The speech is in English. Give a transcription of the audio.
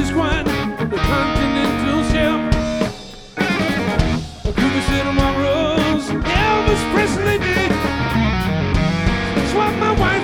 is quite the continental shelf. Cooper said tomorrow's Elvis Presley did. Swap my wife